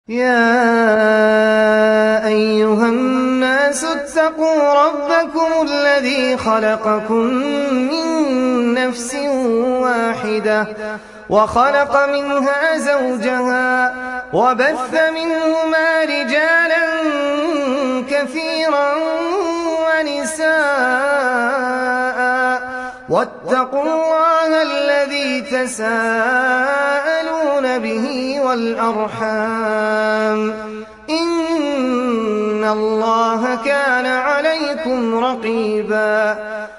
يا أيها الناس اتقوا ربكم الذي خلقكم من نفس واحدة وخلق منها زوجها وبث منهما رجالا كثيرا ونساء واتقوا الله الذي تساءلون به والأرحام إن الله كان عليكم رقيبا